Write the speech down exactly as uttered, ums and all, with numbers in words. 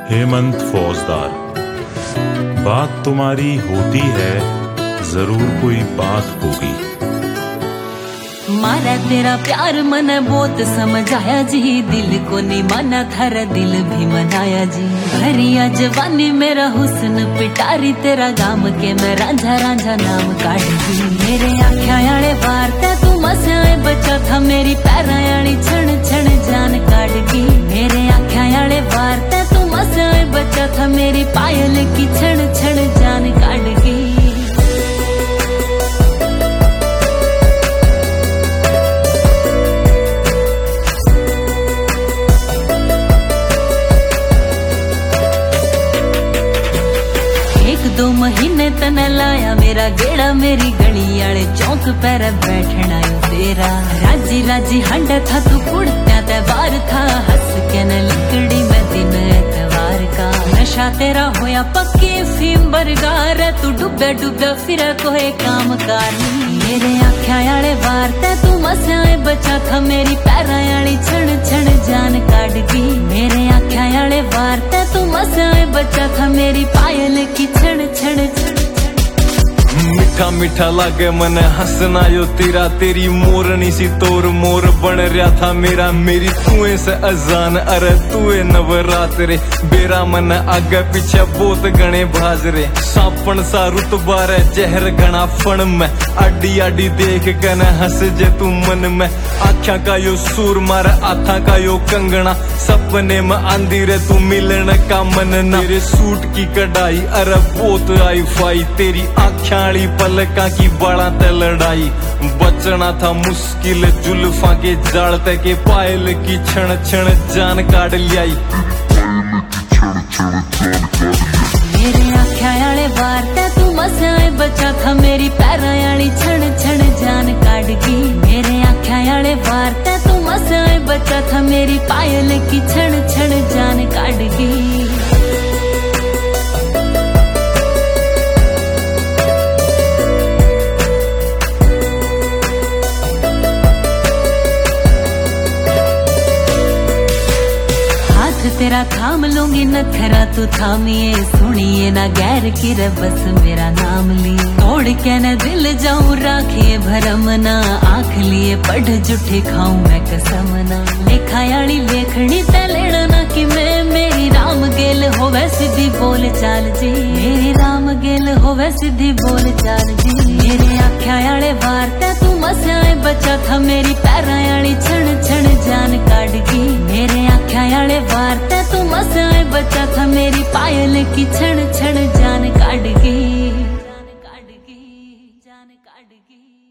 हेमंत फौजदार, बात तुम्हारी होती है, जरूर कोई बात होगी। मारा तेरा प्यार मन बहुत समझाया जी, दिल को नहीं माना थारा दिल भी मनाया जी। भरिया जवानी मेरा हुस्न पिटारी, तेरा गाम के मैं रांझा रांझा नाम काट दी। मेरे आख्या आले बार ते तू मसाए बचा था, मेरी पैरा आली छण छण जान काट दी। मेरे आख्या आले बार ते तू मसाए बचा था, मेरी पायल की छण छण जान काट दी। दो महीने तने लाया मेरा गेड़ा, मेरी गली आले चौक पर बैठना तेरा। राजी राजी हंड था तू कुड़त्या ते बार था, हंस के न लिकड़ी में दिन एतवार का। नशा तेरा होया पक्की फीम बरगार, तू डुबे डुबे फिर कोई काम कार नहीं। मेरे आख्या आले बार ते तू मसाए बचा था, मेरी पैरा आली छण छण जान काट दी। मेरे आख्या आले बार ते तू मसाए बचा था, मेरी पायल की छण छण छण। मीठा मीठा लागे मन हंसना यो तेरा, तेरी मोरनी सी तोर मोर बन रहा था मेरा। मेरी तुए से अजान अरे तुए नवरात्रे, बेरा मन आगे पीछे बहुत गणे भाजरे। सापन सा रुतबा रे जहर गणा फण में, आडी आडी देख के न हंस जे तू मन में। आख्या का यो सूर मारे आथा का यो कंगना, सपने में आंधी रे तू मिलन का मन ना। तेरे सूट की कढ़ाई अरे बहुत आई फाई, तेरी आख्या पलका की बाड़ा ते लड़ाई। बचना था मुश्किल जुल्फा के जाल ते के, पायल की छण छण जान काट लियाई। मेरे आख्या आले बार ते तू मसाए बचा था, मेरी पैरा आली छण छण जान काट दी। मेरे आख्या आले बार ते तू मसाए बचा था, मेरी पायल की छण छण जान काट दी। तेरा थाम लूंगी नखरा तू थामिए, सुनिए ना गैर की रे बस मेरा नाम लिए। तोड़ के न दिल जाऊं राखिए भरम ना, आंख लिए पढ़ जुठे खाऊं मैं कसम ना। लेखा आली लेखनी ते लेना ना कि मैं, मेरी राम गेल होवे सीधी बोल चाल जी। मेरी राम गेल होवे सीधी बोल चाल जी। मेरे आख्या आले बार ते तू मसाए बचा था, मेरी पैरा आली छण छण जान काट दी। मेरे आख्या आले बार ते तू मसाए बचा था, मेरी पायल की छण छण जान काट दी। जान काट दी, जान काट दी।